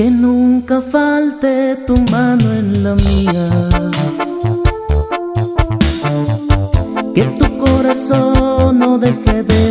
Que nunca falte tu mano en la mía, que tu corazón no deje de